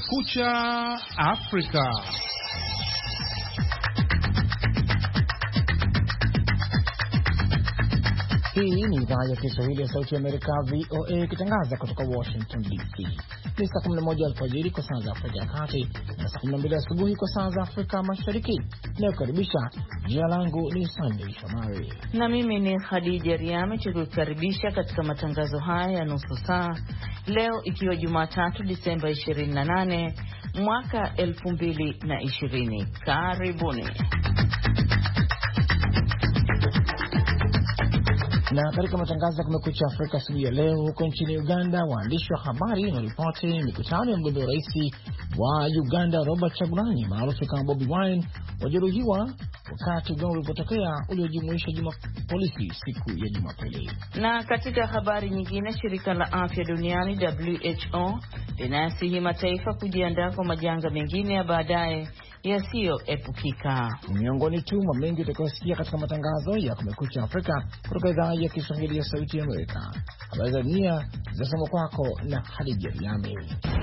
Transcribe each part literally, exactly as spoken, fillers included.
Kumekucha Afrika. Hii ni idhaa ya Kiswahili ya Sauti ya Amerika V O A ikitangaza kutoka Washington D C. Ni saa kumi na moja alfajiri kwa saa za Afrika ya Kati na saa kumi na mbili asubuhi kwa saa za Afrika Mashariki. Nakukaribisha, jina langu ni Sandy Shomari na mimi ni Khadija Riami, tukukaribisha katika matangazo haya ya nusu saa leo, ikiwa Jumatatu Disemba ishirini na nane mwaka elfu mbili na ishirini. Karibuni. Na katika matangazo ya Kumekucha Afrika siku ya leo, huko nchini Uganda, waandishi wa habari wanaripoti mikutano ya mgombea wa rais wa Uganda Robert Kyagulanyi maarufu kama Bobi Wine wajeruhiwa wakati ugao ulipotokea uliojumuisha juma polisi siku ya Jumapili. Na katika habari nyingine, shirika la afya duniani W H O linasihi mataifa kujiandaa kwa majanga mengine ya baadaye yasiyoepukika. Miongoni tu mwa mengi utakayosikia katika matangazo ya Kumekucha Afrika kutoka idhaa ya Kiswahili ya Sauti ya Amerika. Habari za dunia zinasomwa kwako na Khadija Riami.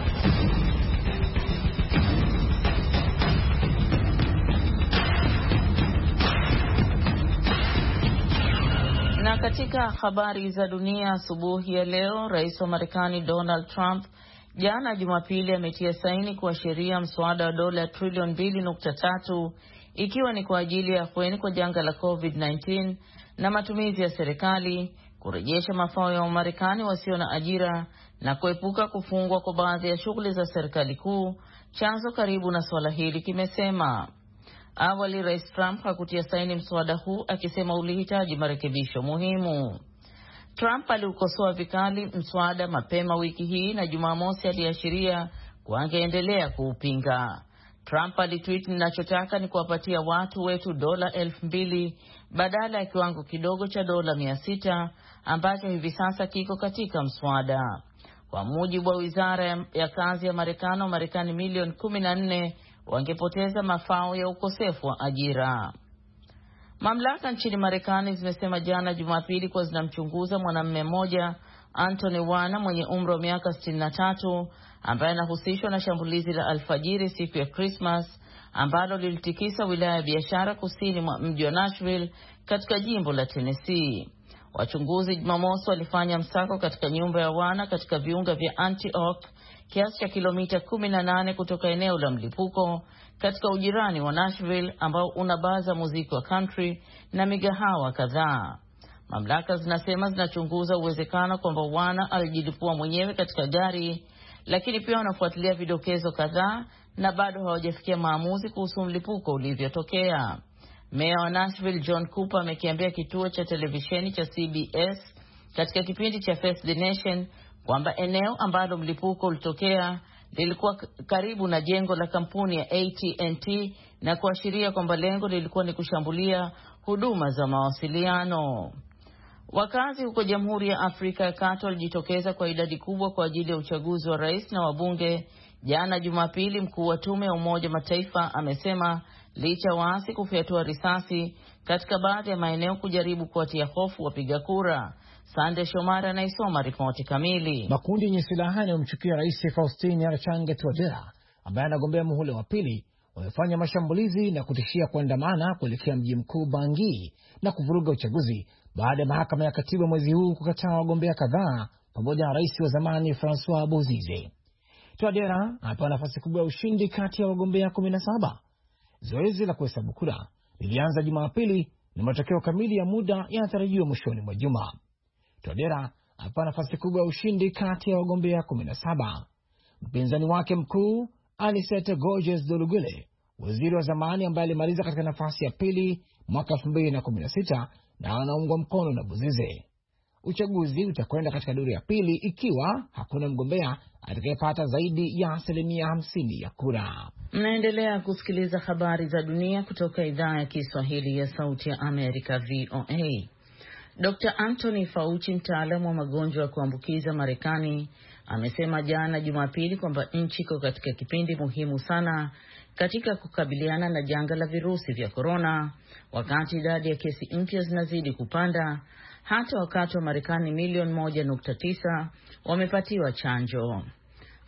Na katika habari za dunia asubuhi ya leo, rais wa Marekani Donald Trump jana Jumapili ametia saini kwa sheria mswada wa dola trilioni mbili nukta tatu ikiwa ni kwa ajili ya afueni kwa janga la COVID kumi na tisa na matumizi ya serikali, kurejesha mafao ya Wamarekani wasio na ajira na kuepuka kufungwa kwa baadhi ya shughuli za serikali kuu, chanzo karibu na swala hili kimesema. Awali Rais Trump hakutia saini mswada huu akisema ulihitaji marekebisho muhimu. Trump aliukosoa vikali mswada mapema wiki hii na Jumamosi aliashiria kuwa angeendelea kuupinga. Trump alitweet, ninachotaka ni kuwapatia watu wetu dola elfu mbili badala ya kiwango kidogo cha dola mia sita ambacho hivi sasa kiko katika mswada. Kwa mujibu wa wizara ya, ya kazi ya Marekani, wa Marekani milioni kumi na nne wangepoteza mafao ya ukosefu wa ajira. Mamlaka nchini Marekani zimesema jana Jumapili kwa zinamchunguza mwanamume mmoja Anthony Wana mwenye umri wa miaka sitini na tatu ambaye anahusishwa na shambulizi la alfajiri siku ya Christmas ambalo lilitikisa wilaya ya biashara kusini mwa mji wa Nashville katika jimbo la Tennessee. Wachunguzi Jumamosi walifanya msako katika nyumba ya Wana katika viunga vya Antioch, kiasi cha kilomita kumi na nane kutoka eneo la mlipuko katika ujirani wa Nashville ambao unabaza muziki wa country na migahawa kadhaa. Mamlaka zinasema zinachunguza uwezekano kwamba Wana alijilipua mwenyewe katika gari, lakini pia wanafuatilia vidokezo kadhaa na bado hawajafikia maamuzi kuhusu mlipuko ulivyotokea. Meya wa Nashville John Cooper amekiambia kituo cha televisheni cha C B S katika kipindi cha Face the Nation kwamba eneo ambalo mlipuko ulitokea lilikuwa karibu na jengo la kampuni ya A T and T na kuashiria kwamba lengo lilikuwa ni kushambulia huduma za mawasiliano. Wakazi huko Jamhuri ya Afrika ya Kati walijitokeza kwa idadi kubwa kwa ajili ya uchaguzi wa rais na wabunge jana Jumapili. Mkuu wa tume ya Umoja Mataifa amesema licha waasi kufyatua risasi katika baadhi ya maeneo kujaribu kuwatia hofu wapiga kura. Sande Shomara anaisoma ripoti kamili. Makundi yenye silaha yanayomchukia Rais Faustin Archange Touadera ambaye anagombea muhula wa pili wamefanya mashambulizi na kutishia kuandamana kuelekea mji mkuu Bangui na kuvuruga uchaguzi baada ya mahakama ya katiba mwezi huu kukataa wagombea kadhaa pamoja na rais wa zamani Francois Bozize. Touadera anapewa nafasi kubwa ya ushindi kati ya wagombea kumi na saba. Zoezi la kuhesabu kura lilianza Jumapili na matokeo kamili ya muda yanatarajiwa mwishoni mwa juma. Touadera anapewa nafasi kubwa ya ushindi kati ya wagombea kumi na saba. Mpinzani wake mkuu Anicet Gorges Dolugule, waziri wa zamani ambaye alimaliza katika nafasi ya pili mwaka elfu mbili na kumi na sita na anaungwa mkono na Bozize. Uchaguzi utakwenda katika duru ya pili ikiwa hakuna mgombea atakayepata zaidi ya asilimia hamsini ya kura. Mnaendelea kusikiliza habari za dunia kutoka idhaa ya Kiswahili ya Sauti ya Amerika V O A. Doctor Anthony Fauci, mtaalamu wa magonjwa ya kuambukiza Marekani, amesema jana Jumapili kwamba nchi iko katika kipindi muhimu sana katika kukabiliana na janga la virusi vya korona, wakati idadi ya kesi mpya zinazidi kupanda, hata wakati wa Marekani milioni moja nukta tisa wamepatiwa chanjo.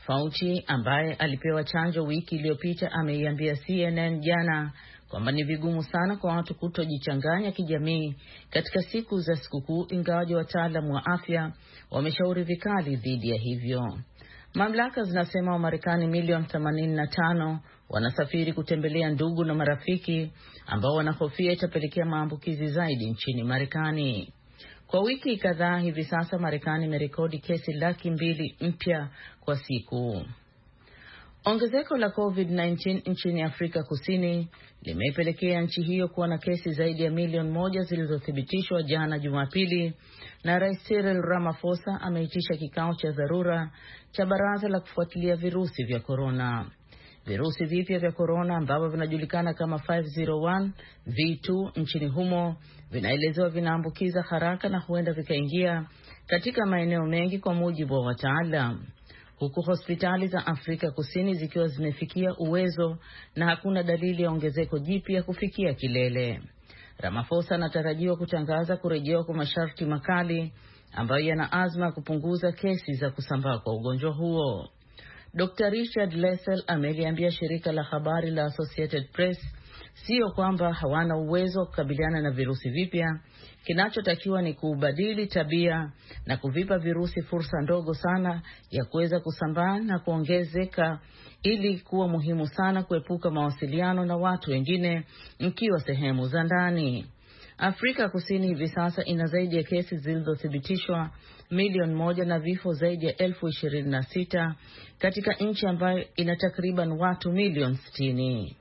Fauci ambaye alipewa chanjo wiki iliyopita ameiambia C N N jana kwamba ni vigumu sana kwa watu kutojichanganya kijamii katika siku za sikukuu, ingawaje wataalamu wa afya wameshauri vikali dhidi ya hivyo. Mamlaka zinasema Wamarekani milioni themanini na tano wanasafiri kutembelea ndugu na marafiki ambao wanahofia itapelekea maambukizi zaidi nchini Marekani. Kwa wiki kadhaa hivi sasa Marekani imerekodi kesi laki mbili mpya kwa siku. Ongezeko la COVID kumi na tisa nchini Afrika Kusini limepelekea nchi hiyo kuwa na kesi zaidi ya milioni moja zilizothibitishwa jana Jumapili, na Rais Cyril Ramaphosa ameitisha kikao cha dharura cha baraza la kufuatilia virusi vya korona. Virusi vipya vya korona ambavyo vinajulikana kama tano oh one V two nchini humo vinaelezewa vinaambukiza haraka na huenda vikaingia katika maeneo mengi kwa mujibu wa wataalam, huku hospitali za Afrika Kusini zikiwa zimefikia uwezo na hakuna dalili ya ongezeko jipya kufikia kilele. Ramaphosa anatarajiwa kutangaza kurejewa kwa masharti makali ambayo yana azma ya kupunguza kesi za kusambaa kwa ugonjwa huo. Doctor Richard Lessel ameliambia shirika la habari la Associated Press sio kwamba hawana uwezo wa kukabiliana na virusi vipya, kinachotakiwa ni kubadili tabia na kuvipa virusi fursa ndogo sana ya kuweza kusambaa na kuongezeka, ili kuwa muhimu sana kuepuka mawasiliano na watu wengine mkiwa sehemu za ndani. Afrika Kusini hivi sasa ina zaidi ya kesi zilizothibitishwa milioni moja na vifo zaidi ya elfu ishirini na sita katika nchi ambayo ina takriban watu milioni sitini.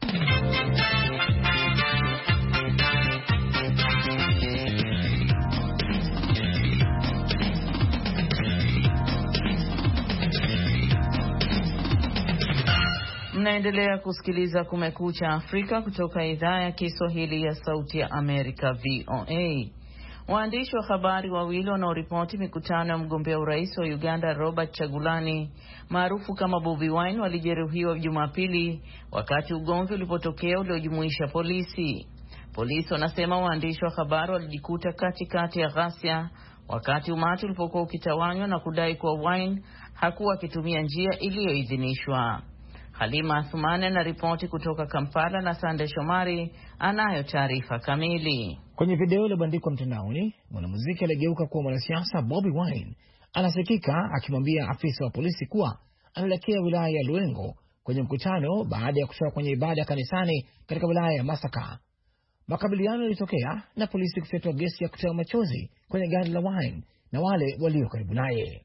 Mnaendelea kusikiliza Kumekucha Afrika kutoka idhaa ya Kiswahili ya Sauti ya Amerika V O A. Waandishi wa habari wawili wanaoripoti mikutano ya mgombea urais wa Uganda Robert Chagulani maarufu kama Bobi Wine walijeruhiwa Jumapili wakati ugomvi ulipotokea uliojumuisha polisi. Polisi wanasema waandishi wa habari walijikuta katikati ya ghasia wakati umati ulipokuwa ukitawanywa na kudai kuwa Wine hakuwa akitumia njia iliyoidhinishwa. Halima Athumane na ripoti kutoka Kampala na Sande Shomari anayo taarifa kamili. Kwenye video iliyobandikwa mtandaoni, mwanamuziki aligeuka kuwa mwanasiasa Bobi Wine anasikika akimwambia afisa wa polisi kuwa anaelekea wilaya ya Luengo kwenye mkutano baada ya kutoka kwenye ibada kanisani katika wilaya ya Masaka. Makabiliano yalitokea na polisi kufyatua gesi ya kutoa machozi kwenye gari la Wine na wale walio karibu naye.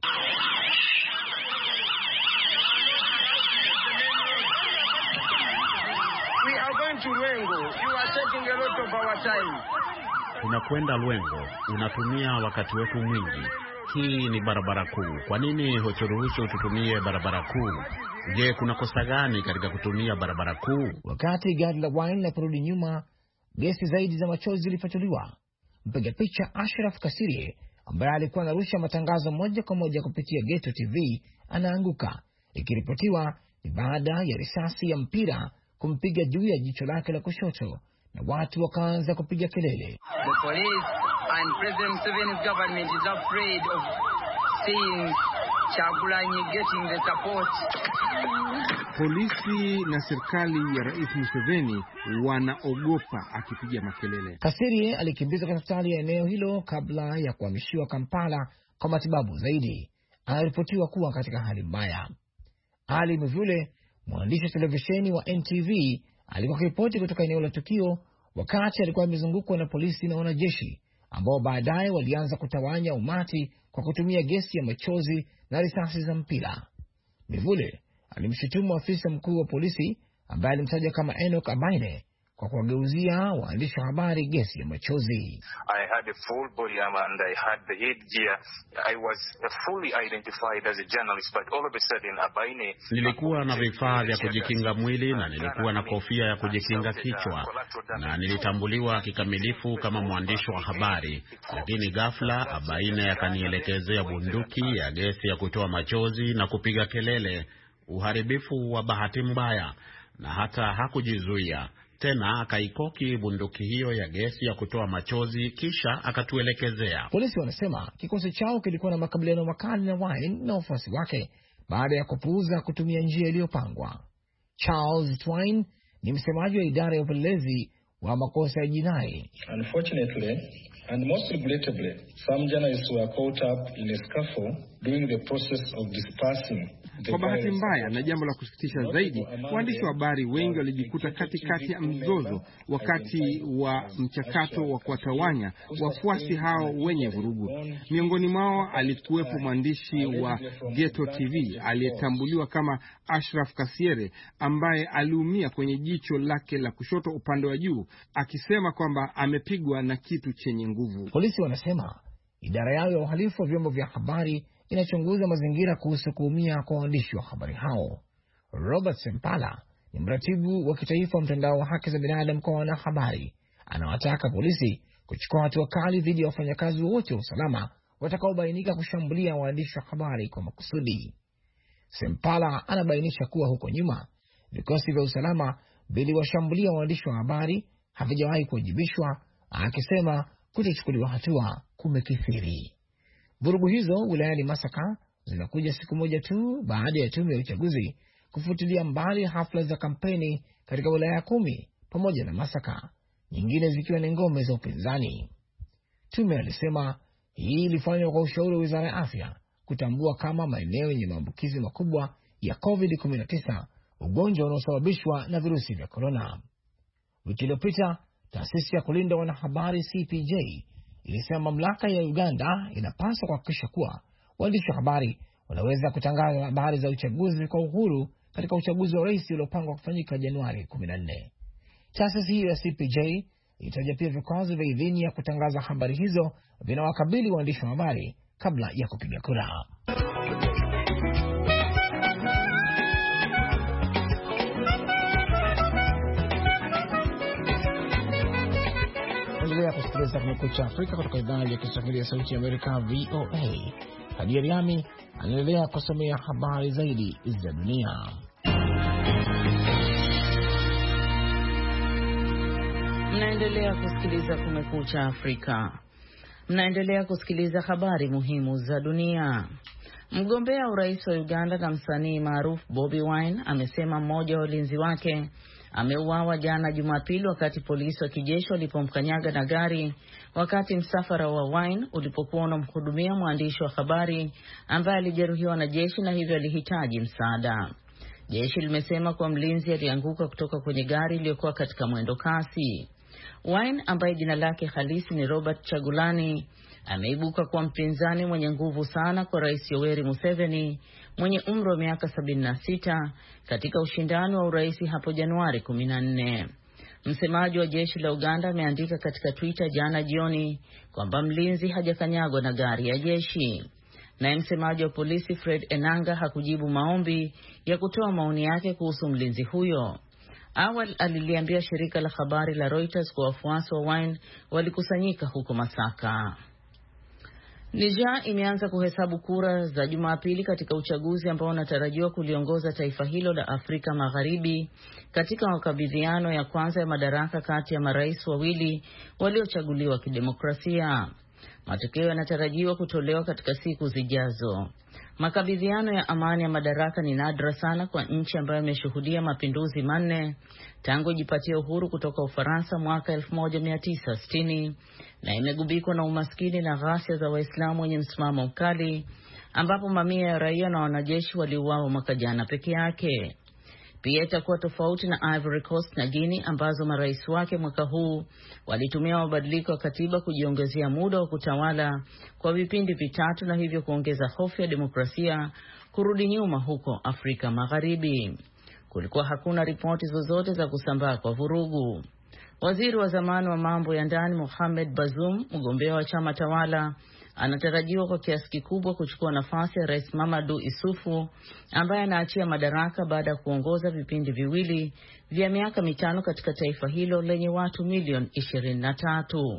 Tunakwenda Luengo, unatumia wakati wetu mwingi. Hii ni barabara kuu. Kwa nini huturuhusu tutumie barabara kuu? Je, kuna kosa gani katika kutumia barabara kuu? Wakati gari la Wine na kurudi nyuma, gesi zaidi za machozi zilifatuliwa. Mpiga picha Ashraf Kasiri ambaye alikuwa anarusha matangazo moja kwa moja kupitia Geto T V anaanguka, ikiripotiwa ni baada ya risasi ya mpira kumpiga juu ya jicho lake la kushoto, na watu wakaanza kupiga kelele. The police and President Museveni's government is afraid of seeing Kyagulanyi getting the support. Polisi na serikali ya Rais Museveni wanaogopa akipiga makelele. Kasiri alikimbizwa katika hospitali ya eneo hilo kabla ya kuhamishiwa Kampala kwa matibabu zaidi. Anaripotiwa kuwa katika hali mbaya. Ali Mvule, mwandishi wa televisheni wa N T V, alikuwa kiripoti kutoka eneo la tukio wakati alikuwa amezungukwa na polisi na wanajeshi ambao baadaye walianza kutawanya umati kwa kutumia gesi ya machozi na risasi za mpira. Mivule alimshutumu afisa mkuu wa polisi ambaye alimtaja kama Enoch Abaine kwa kuwageuzia waandishi wa habari gesi ya machozi. I had a full body armor and I had the headgear. I was fully identified as a journalist, but all of a sudden Abaine... Nilikuwa na vifaa vya kujikinga mwili na nilikuwa na kofia ya kujikinga kichwa na nilitambuliwa kikamilifu kama mwandishi wa habari, lakini ghafla Abaine akanielekezea bunduki ya gesi ya kutoa machozi na kupiga kelele, uharibifu wa bahati mbaya, na hata hakujizuia. Tena akaikoki bunduki hiyo ya gesi ya kutoa machozi kisha akatuelekezea. Polisi wanasema kikosi chao kilikuwa na makabiliano makali na Wine na wafuasi wake baada ya kupuuza kutumia njia iliyopangwa. Charles Twine ni msemaji wa idara ya upelelezi wa makosa ya jinai. Unfortunately, and most regrettably, some journalists were caught up in a scuffle during the process of dispersing. Kwa bahati mbaya na jambo la kusikitisha zaidi, waandishi wa habari wengi walijikuta katikati ya mzozo wakati wa mchakato wa kuwatawanya wafuasi hao wenye vurugu. Miongoni mwao alikuwepo mwandishi wa Ghetto T V aliyetambuliwa kama Ashraf Kasiere, ambaye aliumia kwenye jicho lake la kushoto upande wa juu, akisema kwamba amepigwa na kitu chenye nguvu. Polisi wanasema idara yao ya uhalifu wa vyombo vya habari inachunguza mazingira kuhusu kuumia kwa waandishi wa habari hao. Robert Sempala ni mratibu wa kitaifa wa mtandao wa haki za binadamu kwa wanahabari. Anawataka polisi kuchukua hatua kali dhidi ya wafanyakazi wote wa usalama watakaobainika kushambulia waandishi wa habari kwa makusudi. Sempala anabainisha kuwa huko nyuma vikosi vya usalama viliwashambulia waandishi wa habari havijawahi kuwajibishwa, akisema kutochukuliwa hatua kumekithiri. Vurugu hizo wilayani Masaka zinakuja siku moja tu baada ya tume ya uchaguzi kufutilia mbali hafla za kampeni katika wilaya kumi pamoja na Masaka, nyingine zikiwa ni ngome za upinzani. Tume alisema hii ilifanywa kwa ushauri wa Wizara ya Afya kutambua kama maeneo yenye maambukizi makubwa ya covid kumi na tisa, ugonjwa unaosababishwa na virusi vya korona. Wiki iliyopita, taasisi ya kulinda wanahabari C P J ilisema mamlaka ya Uganda inapaswa kuhakikisha kuwa waandishi wa habari wanaweza kutangaza habari za uchaguzi kwa uhuru katika uchaguzi wa rais uliopangwa kufanyika Januari kumi na nne. Taasisi hiyo ya C P J ilitaja pia vikwazo vya idhini ya kutangaza habari hizo vinawakabili waandishi wa habari kabla ya kupiga kura. Endelea kusikiliza Kumekucha Afrika kutoka idhaa ya Kiswahili ya Sauti ya Amerika, V O A. Hadi Riami anaendelea kusomea habari zaidi za dunia. Mnaendelea kusikiliza Kumekucha Afrika. Mnaendelea kusikiliza habari muhimu za dunia. Mgombea urais wa Uganda na msanii maarufu Bobi Wine amesema mmoja wa walinzi wake ameuawa jana Jumapili wakati polisi wa kijeshi walipomkanyaga na gari wakati msafara wa Wine ulipokuwa unamhudumia mwandishi wa habari ambaye alijeruhiwa na jeshi na hivyo alihitaji msaada. Jeshi limesema kwa mlinzi alianguka kutoka kwenye gari iliyokuwa katika mwendo kasi. Wine ambaye jina lake halisi ni Robert Chagulani ameibuka kuwa mpinzani mwenye nguvu sana kwa Rais Yoweri Museveni mwenye umri wa miaka sabini na sita katika ushindani wa urais hapo Januari kumi na nne. Msemaji wa jeshi la Uganda ameandika katika Twitter jana jioni kwamba mlinzi hajakanyagwa na gari ya jeshi. Naye msemaji wa polisi Fred Enanga hakujibu maombi ya kutoa maoni yake kuhusu mlinzi huyo. Awali aliliambia shirika la habari la Reuters kwa wafuasi wa Wine walikusanyika huko Masaka. Niger imeanza kuhesabu kura za Jumapili katika uchaguzi ambao unatarajiwa kuliongoza taifa hilo la Afrika Magharibi katika makabidhiano ya kwanza ya madaraka kati ya marais wawili waliochaguliwa kidemokrasia. Matokeo yanatarajiwa kutolewa katika siku zijazo. Makabidhiano ya amani ya madaraka ni nadra sana kwa nchi ambayo imeshuhudia mapinduzi manne tangu ijipatie uhuru kutoka Ufaransa mwaka elfu moja mia tisa sitini na imegubikwa na umaskini na ghasia za Waislamu wenye msimamo mkali ambapo mamia ya raia na wanajeshi waliuawa mwaka jana peke yake. Pia itakuwa tofauti na Ivory Coast na Guinea ambazo marais wake mwaka huu walitumia mabadiliko ya katiba kujiongezea muda wa kutawala kwa vipindi vitatu na hivyo kuongeza hofu ya demokrasia kurudi nyuma huko Afrika Magharibi. Kulikuwa hakuna ripoti zozote za kusambaa kwa vurugu. Waziri wa zamani wa mambo ya ndani Mohamed Bazoum, mgombea wa chama tawala, anatarajiwa kwa kiasi kikubwa kuchukua nafasi ya Rais Mamadou Issoufou ambaye anaachia madaraka baada ya kuongoza vipindi viwili vya miaka mitano katika taifa hilo lenye watu milioni ishirini na tatu.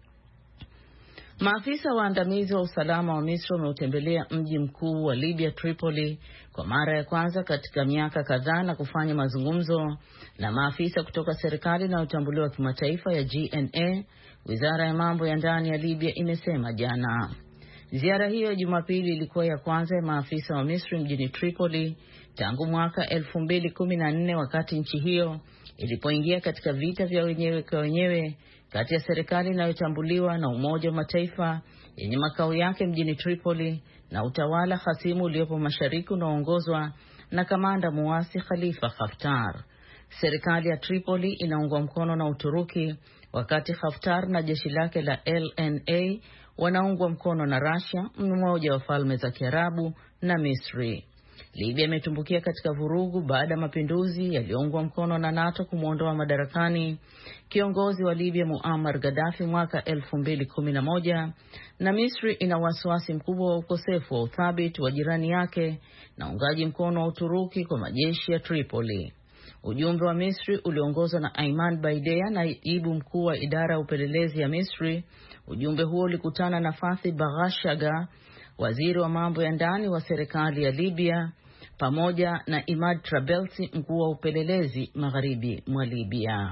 Maafisa waandamizi wa usalama wa Misri wameutembelea mji mkuu wa Libya Tripoli kwa mara ya kwanza katika miaka kadhaa na kufanya mazungumzo na maafisa kutoka serikali na utambuliwa kimataifa ya G N A, Wizara ya mambo ya ndani ya Libya imesema jana. Ziara hiyo Jumapili ilikuwa ya kwanza ya maafisa wa Misri mjini Tripoli tangu mwaka elfu mbili kumi na nne wakati nchi hiyo ilipoingia katika vita vya wenyewe kwa wenyewe kati ya serikali inayotambuliwa na Umoja wa Mataifa yenye makao yake mjini Tripoli na utawala hasimu uliopo mashariki unaoongozwa na kamanda muasi Khalifa Haftar. Serikali ya Tripoli inaungwa mkono na Uturuki wakati Haftar na jeshi lake la L N A wanaungwa mkono na Russia, mmoja wa falme za Kiarabu na Misri. Libya imetumbukia katika vurugu baada ya mapinduzi yaliyoungwa mkono na NATO kumuondoa madarakani kiongozi wa Libya Muammar Gaddafi mwaka elfu mbili kumi na moja, na Misri ina wasiwasi mkubwa wa ukosefu wa uthabiti wa jirani yake na ungaji mkono wa Uturuki kwa majeshi ya Tripoli. Ujumbe wa Misri uliongozwa na Ayman Baidea, naibu mkuu wa idara ya upelelezi ya Misri. Ujumbe huo ulikutana na Fathi Baghashaga, waziri wa mambo ya ndani wa serikali ya Libya, pamoja na Imad Trabelsi, mkuu wa upelelezi magharibi mwa Libya.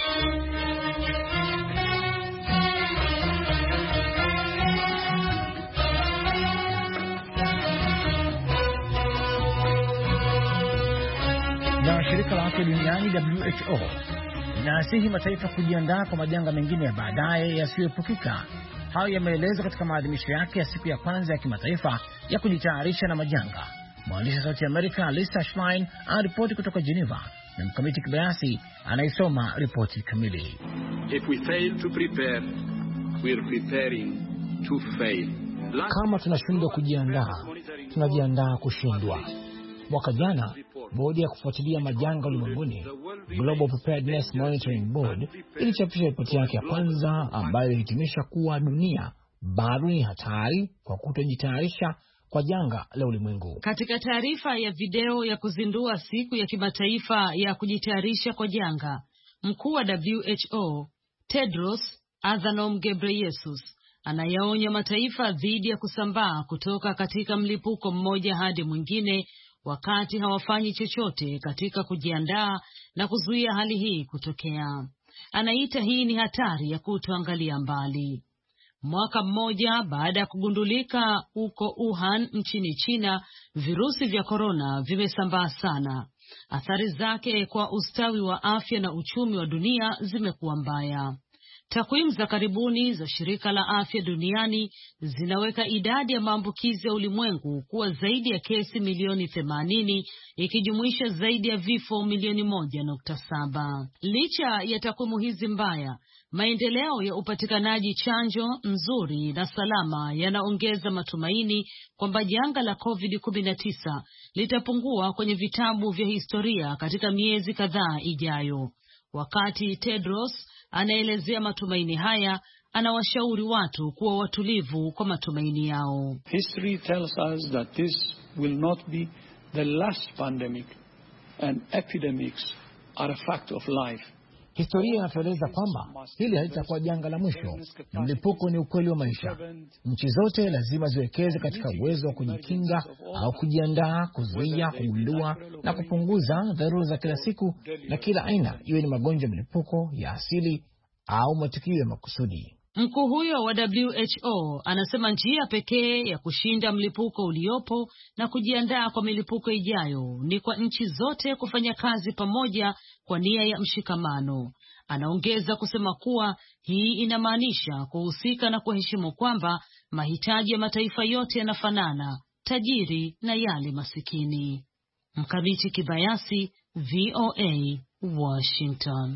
Na shirika la afya duniani W H O linasihi mataifa kujiandaa kwa majanga mengine ya baadaye yasiyoepukika. Hayo yameelezwa katika maadhimisho yake ya siku ya kwanza ya kimataifa ya kujitayarisha na majanga. Mwandishi wa Sauti ya Amerika Lisa Schlein anaripoti kutoka Geneva na Mkamiti Kibayasi anaisoma ripoti kamili. If we fail to prepare, we are preparing to fail. Kama tunashindwa kujiandaa, tunajiandaa kushindwa. Mwaka jana, bodi ya kufuatilia majanga ulimwenguni, Global Preparedness Monitoring Board, ilichapisha ripoti yake ya kwanza ambayo ilihitimisha kuwa dunia bado ni hatari kwa kutojitayarisha kwa janga la ulimwengu. Katika taarifa ya video ya kuzindua siku ya kimataifa ya kujitayarisha kwa janga, mkuu wa W H O Tedros Adhanom Ghebreyesus anayaonya mataifa dhidi ya kusambaa kutoka katika mlipuko mmoja hadi mwingine wakati hawafanyi chochote katika kujiandaa na kuzuia hali hii kutokea. Anaita hii ni hatari ya kutoangalia mbali. Mwaka mmoja baada ya kugundulika huko Wuhan nchini China, virusi vya korona vimesambaa sana. Athari zake kwa ustawi wa afya na uchumi wa dunia zimekuwa mbaya. Takwimu za karibuni za shirika la afya duniani zinaweka idadi ya maambukizi ya ulimwengu kuwa zaidi ya kesi milioni themanini, ikijumuisha zaidi ya vifo milioni moja nukta saba. Licha ya takwimu hizi mbaya, maendeleo ya upatikanaji chanjo nzuri na salama yanaongeza matumaini kwamba janga la COVID kumi na tisa litapungua kwenye vitabu vya historia katika miezi kadhaa ijayo. Wakati Tedros anaelezea matumaini haya, anawashauri watu kuwa watulivu kwa matumaini yao. History tells us that this will not be the last pandemic, and epidemics are a fact of life. Historia inatueleza kwamba hili halitakuwa janga la mwisho. Mlipuko ni ukweli wa maisha. Nchi zote lazima ziwekeze katika uwezo wa kujikinga au kujiandaa, kuzuia, kugundua na kupunguza dharura za kila siku na kila aina, iwe ni magonjwa ya mlipuko ya asili au matukio ya makusudi. Mkuu huyo wa W H O anasema njia pekee ya kushinda mlipuko uliopo na kujiandaa kwa milipuko ijayo ni kwa nchi zote kufanya kazi pamoja kwa nia ya mshikamano. Anaongeza kusema kuwa hii inamaanisha kuhusika na kuheshimu kwamba mahitaji ya mataifa yote yanafanana, tajiri na yale masikini. Mkamiti Kibayasi, V O A, Washington.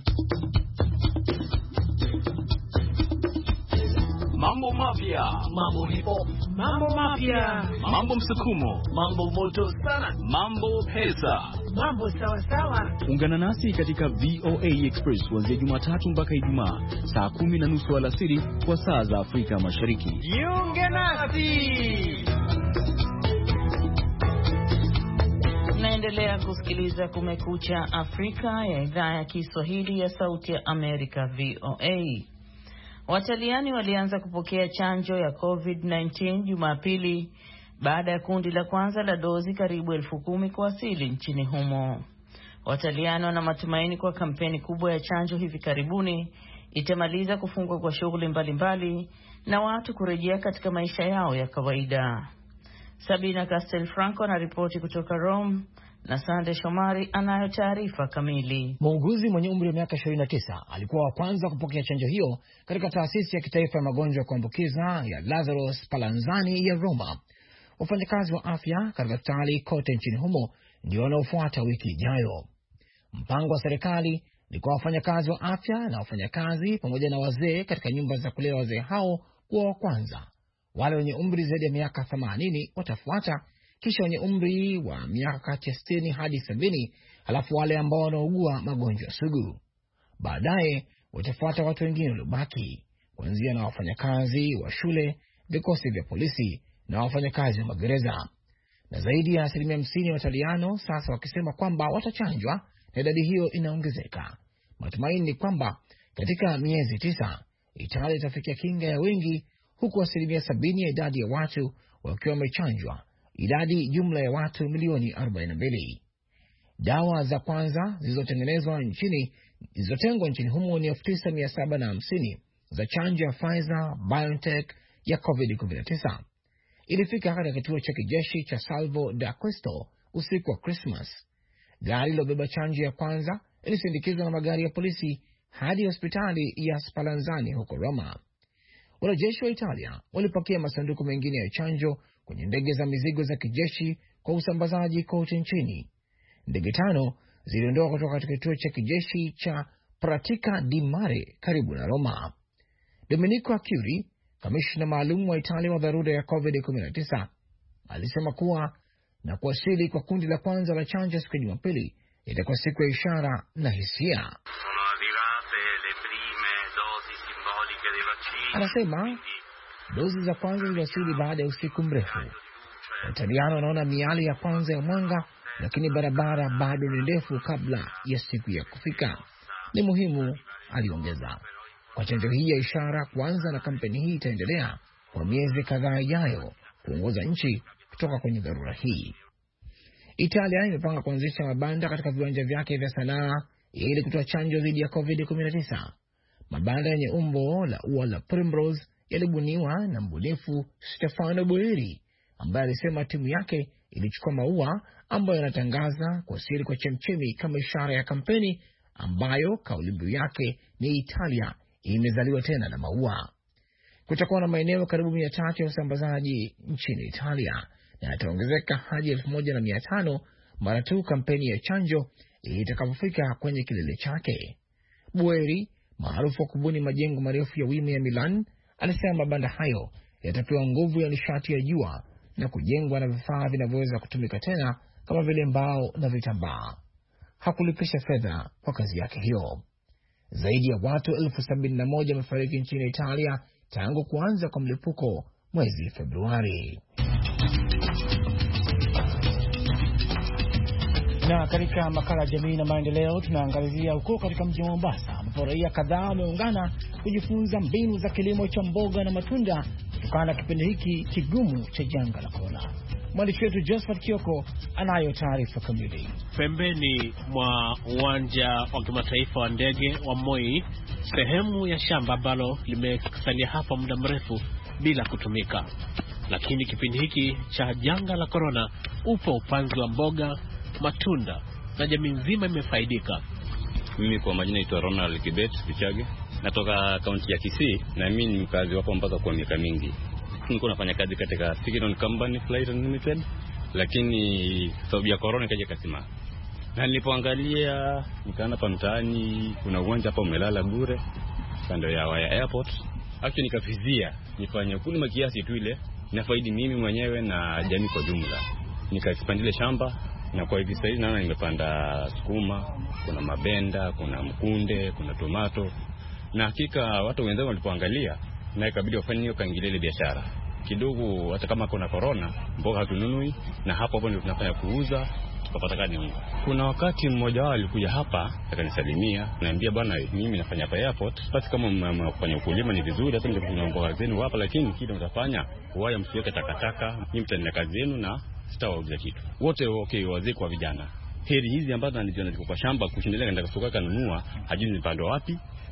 Mambo mapya, mambo hipo, mambo mapya, mambo msukumo, mambo moto sana, mambo pesa, mambo sawa sawa. Ungana nasi katika V O A Express kuanzia Jumatatu mpaka Ijumaa saa kumi na nusu alasiri kwa saa za Afrika Mashariki. Jiunge nasi. Naendelea kusikiliza Kumekucha Afrika ya idhaa ya Kiswahili ya Sauti ya Amerika V O A. Wataliani walianza kupokea chanjo ya COVID kumi na tisa Jumapili baada ya kundi la kwanza la dozi karibu elfu kumi kuwasili nchini humo. Wataliani wana matumaini kwa kampeni kubwa ya chanjo hivi karibuni itamaliza kufungwa kwa shughuli mbalimbali na watu kurejea katika maisha yao ya kawaida. Sabina Castelfranco anaripoti kutoka Rome na Sande Shomari anayo taarifa kamili. Muuguzi mwenye umri wa miaka ishirini na tisa alikuwa wa kwanza kupokea chanjo hiyo katika taasisi ya kitaifa ya magonjwa ya kuambukiza ya Lazzaro Spallanzani ya Roma. Wafanyakazi wa afya katika hospitali kote nchini humo ndio wanaofuata wiki ijayo. Mpango wa serikali ni kwa wafanyakazi wa afya na wafanyakazi pamoja na wazee katika nyumba za kulea wazee hao kuwa wa kwanza. Wale wenye umri zaidi ya miaka themanini watafuata, kisha wenye umri wa miaka kati ya sitini hadi sabini, halafu wale ambao wanaugua magonjwa sugu. Baadaye watafuata watu wengine waliobaki, kuanzia na wafanyakazi wa shule, vikosi vya polisi na wafanyakazi wa magereza. Na zaidi ya asilimia hamsini wa Wataliano sasa wakisema kwamba watachanjwa, na idadi hiyo inaongezeka. Matumaini ni kwamba katika miezi tisa Italia itafikia kinga ya wengi, huku asilimia sabini ya idadi ya watu wakiwa wamechanjwa, idadi jumla ya watu milioni arobaini na mbili. Dawa za kwanza zilizotengenezwa nchini zilizotengwa nchini humo ni elfu tisa mia saba na hamsini za chanjo ya Pfizer BioNTech ya covid kumi na tisa. Ilifika katika kituo cha kijeshi cha Salvo d'Acquisto usiku wa Christmas. Gari lilobeba chanjo ya kwanza ilisindikizwa na magari ya polisi hadi hospitali ya Spallanzani huko Roma. Wanajeshi wa Italia walipokea masanduku mengine ya chanjo kwenye ndege za mizigo za kijeshi kwa usambazaji kote nchini. Ndege tano ziliondoka kutoka katika kituo cha kijeshi cha Pratica di Mare karibu na Roma. Domenico Arcuri, kamishna maalum wa Italia wa dharura ya covid kumi na tisa, alisema kuwa na kuwasili kwa kundi la kwanza la chanjo siku ya Jumapili itakuwa siku ya ishara na hisia. Anasema dozi za kwanza ziliwasili baada ya usiku mrefu. Wataliano wanaona miali ya kwanza ya mwanga, lakini barabara bado ni ndefu kabla ya siku ya kufika. Ni muhimu, aliongeza, kwa chanjo hii ya ishara kuanza, na kampeni hii itaendelea kwa miezi kadhaa ijayo kuongoza nchi kutoka kwenye dharura hii. Italia imepanga kuanzisha mabanda katika viwanja vyake vya sanaa ili kutoa chanjo dhidi ya covid kumi na tisa. Mabanda yenye umbo la ua la Primrose yalibuniwa na mbunifu Stefano Boeri, ambaye alisema timu yake ilichukua maua ambayo yanatangaza kwa siri kwa chemchemi kama ishara ya kampeni ambayo kauli mbiu yake ni Italia imezaliwa tena na maua. Kutakuwa na maeneo karibu mia tatu ya usambazaji nchini Italia, na yataongezeka hadi elfu moja na mia tano mara tu kampeni ya chanjo itakapofika kwenye kilele chake. Boeri, maarufu wa kubuni majengo marefu ya wima ya Milan, alisema mabanda hayo yatapewa nguvu ya nishati ya jua na kujengwa na vifaa vinavyoweza kutumika tena kama vile mbao na vitambaa. Hakulipisha fedha kwa kazi yake hiyo. Zaidi ya watu elfu sabini na moja wamefariki nchini Italia tangu kuanza kwa mlipuko mwezi Februari. Na katika makala ya jamii na maendeleo tunaangazia huko katika mji wa Mombasa, ambapo raia kadhaa wameungana kujifunza mbinu za kilimo cha mboga na matunda kutokana na kipindi hiki kigumu cha janga la korona. Mwandishi wetu Josephat Kioko anayo taarifa kamili. Pembeni mwa uwanja wa kimataifa wa ndege wa Moi, sehemu ya shamba ambalo limesalia hapa muda mrefu bila kutumika. Lakini kipindi hiki cha janga la korona upo upanzi wa mboga, matunda na jamii nzima imefaidika. Mimi kwa majina naitwa Ronald Kibet Kichage, natoka kaunti ya Kisii, na mimi ni mkazi wapo mpaka kwa miaka mingi. Nilikuwa nafanya kazi katika Signal Company Flight Unlimited, lakini sababu ya corona kaja kasima. Na nilipoangalia nikaona hapa mtaani kuna uwanja hapa umelala bure kando ya Waya Airport. Actually nikafizia nifanye kulima kiasi tu ile nafaidi mimi mwenyewe na jamii kwa jumla. Nikaexpandile shamba, na kwa hivi sasa naona nimepanda sukuma, kuna mabenda, kuna mkunde, kuna tomato. Na hakika watu wenzao walipoangalia na ikabidi wafanye hiyo kaingilele biashara kidogo. Hata kama kuna corona, mboga hatununui, na hapo hapo ndio tunafanya kuuza tukapata kadi unga. Kuna wakati mmoja wao alikuja hapa akanisalimia, ananiambia bwana, mimi nafanya hapa airport, basi kama mnafanya ukulima ni vizuri, hata ndio kuna mboga zenu hapa, lakini kile mtafanya waya msiweke takataka, mimi mtania kazi yenu na sitawauza kitu. Wote okay, wazee kwa vijana. Heri hizi ambazo anaziona ziko kwa shamba kushindelea kaenda kusoka kanunua, hajui nipando wapi,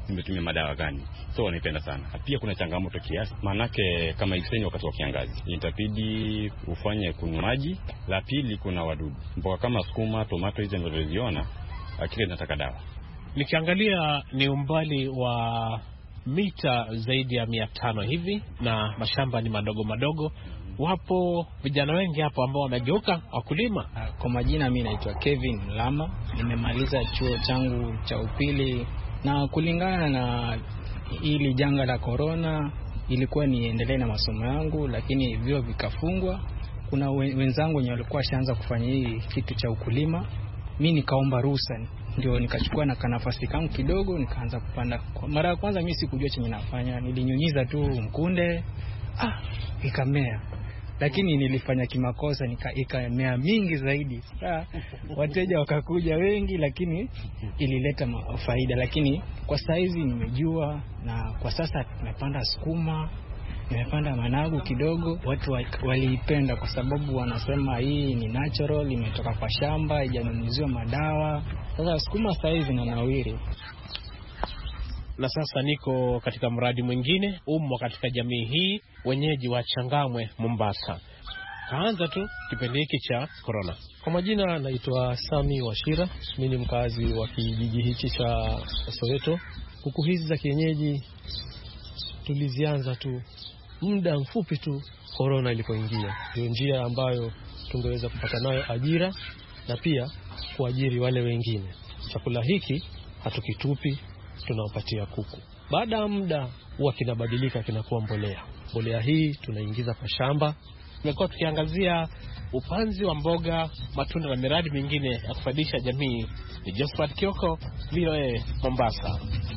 nimetumia madawa gani. So wanaipenda sana. Pia kuna changamoto kiasi, manake kama ikiseni wakati wa kiangazi itabidi ufanye kunywa maji. La pili, kuna wadudu mboga kama sukuma, tomato, hizo ndio ziona akili nataka dawa. Nikiangalia ni umbali wa mita zaidi ya mia tano hivi na mashamba ni madogo madogo. Wapo vijana wengi hapo ambao wamegeuka wakulima. Kwa majina mimi naitwa Kevin Mlama, nimemaliza chuo changu cha upili, na kulingana na ili janga la corona ilikuwa niendelee na masomo yangu, lakini vyuo vikafungwa. Kuna wenzangu wenye walikuwa shaanza kufanya hii kitu cha ukulima, mimi nikaomba ruhusa, ndio nikachukua na kanafasi kangu kidogo nikaanza kupanda. Kwa mara ya kwanza mimi sikujua chenye nafanya, nilinyunyiza tu mkunde, ah ikamea. Lakini nilifanya kimakosa, nika ikamea mingi zaidi. Sasa wateja wakakuja wengi, lakini ilileta faida. Lakini kwa saizi nimejua, na kwa sasa nimepanda sukuma, nimepanda managu kidogo. Watu waliipenda kwa sababu wanasema hii ni natural, imetoka kwa shamba, haijanyunyiziwa madawa. Sasa sukuma saizi na nawiri. Na sasa niko katika mradi mwingine umo katika jamii hii, wenyeji wa Changamwe, Mombasa. Kaanza tu kipindi hiki cha corona. Kwa majina naitwa Sami Washira, mimi ni mkazi wa kijiji hichi cha Soweto. Kuku hizi za kienyeji tulizianza tu muda mfupi tu corona ilipoingia. Ndio njia ambayo tungeweza kupata nayo ajira na pia kuajiri wale wengine. Chakula hiki hatukitupi, tunawapatia kuku. Baada ya muda huwa kinabadilika, kinakuwa mbolea. Mbolea hii tunaingiza kwa shamba. Tumekuwa tukiangazia upanzi wa mboga, matunda na miradi mingine ya kufaidisha jamii. Ni Josephat Kioko, V O A Mombasa.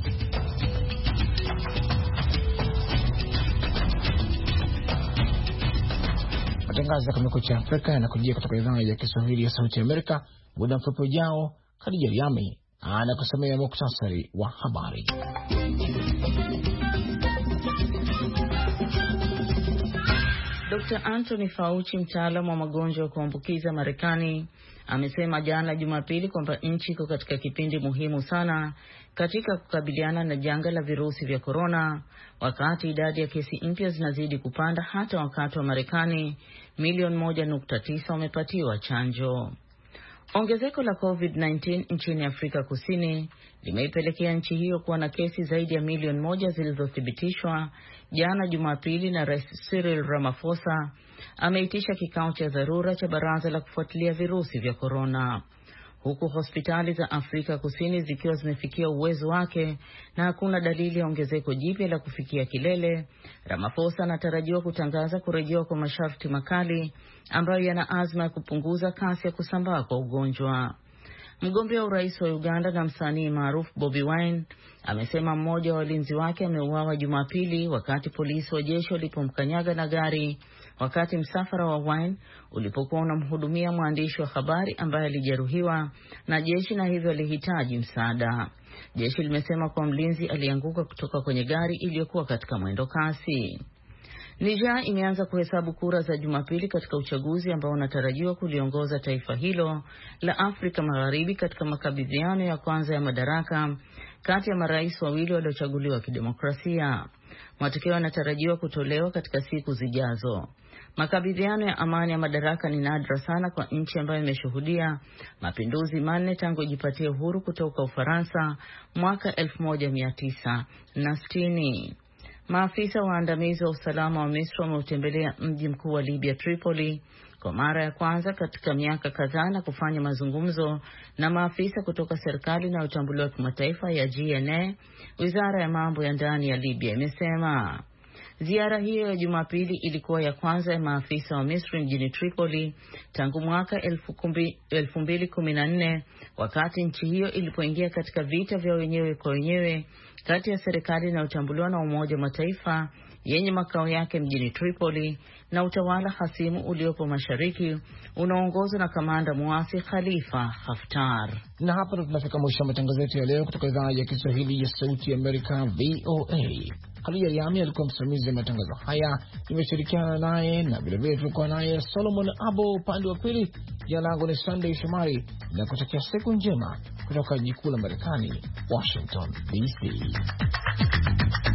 Matangazo ya Kumekucha Afrika yanakujia kutoka idhaa ya Kiswahili ya Sauti ya Amerika. Muda mfupi ujao, Khadija Riami anakusomea muktasari wa habari. Doctor Anthony Fauci, mtaalamu wa magonjwa ya kuambukiza Marekani, amesema jana Jumapili kwamba nchi iko katika kipindi muhimu sana katika kukabiliana na janga la virusi vya corona, wakati idadi ya kesi mpya zinazidi kupanda hata wakati wa Marekani milioni moja nukta tisa wamepatiwa chanjo. Ongezeko la COVID kumi na tisa nchini Afrika Kusini limeipelekea nchi hiyo kuwa na kesi zaidi ya milioni moja zilizothibitishwa jana Jumapili, na Rais Cyril Ramaphosa ameitisha kikao cha dharura cha baraza la kufuatilia virusi vya corona. Huku hospitali za Afrika Kusini zikiwa zimefikia uwezo wake na hakuna dalili ya ongezeko jipya la kufikia kilele, Ramaphosa anatarajiwa kutangaza kurejewa kwa masharti makali ambayo yana azma ya kupunguza kasi ya kusambaa kwa ugonjwa. Mgombea wa urais wa Uganda na msanii maarufu Bobi Wine amesema mmoja wa walinzi wake ameuawa Jumapili wakati polisi wa jeshi walipomkanyaga na gari wakati msafara wa Wine ulipokuwa unamhudumia mwandishi wa habari ambaye alijeruhiwa na jeshi na hivyo alihitaji msaada. Jeshi limesema kwa mlinzi alianguka kutoka kwenye gari iliyokuwa katika mwendo kasi. Niger imeanza kuhesabu kura za Jumapili katika uchaguzi ambao unatarajiwa kuliongoza taifa hilo la Afrika Magharibi katika makabidhiano ya kwanza ya madaraka kati ya marais wawili waliochaguliwa kidemokrasia. Matokeo yanatarajiwa kutolewa katika siku zijazo. Makabidhiano ya amani ya madaraka ni nadra sana kwa nchi ambayo imeshuhudia mapinduzi manne tangu ijipatie uhuru kutoka Ufaransa mwaka elfu moja mia tisa sitini. Maafisa waandamizi wa usalama wa Misri wameutembelea mji mkuu wa Libya, Tripoli, kwa mara ya kwanza katika miaka kadhaa na kufanya mazungumzo na maafisa kutoka serikali na utambuliwa kimataifa ya G N A, wizara ya mambo ya ndani ya Libya imesema. Ziara hiyo ya Jumapili ilikuwa ya kwanza ya maafisa wa Misri mjini Tripoli tangu mwaka elfu mbili kumi na nne wakati nchi hiyo ilipoingia katika vita vya wenyewe kwa wenyewe kati ya serikali inayotambuliwa na Umoja wa Mataifa yenye makao yake mjini Tripoli na utawala hasimu uliopo mashariki unaongozwa na kamanda muasi Khalifa Haftar. Na hapa ndo tunafika mwisho wa matangazo yetu ya leo kutoka idhaa ya Kiswahili ya Sauti ya Amerika V O A. Khadija Riami alikuwa msimamizi wa matangazo haya, nimeshirikiana naye na vile vile tulikuwa naye Solomon Abo upande wa pili. Jina langu ni Sunday Shomari na kutakia siku njema kutoka jiji kuu la Marekani, Washington D C.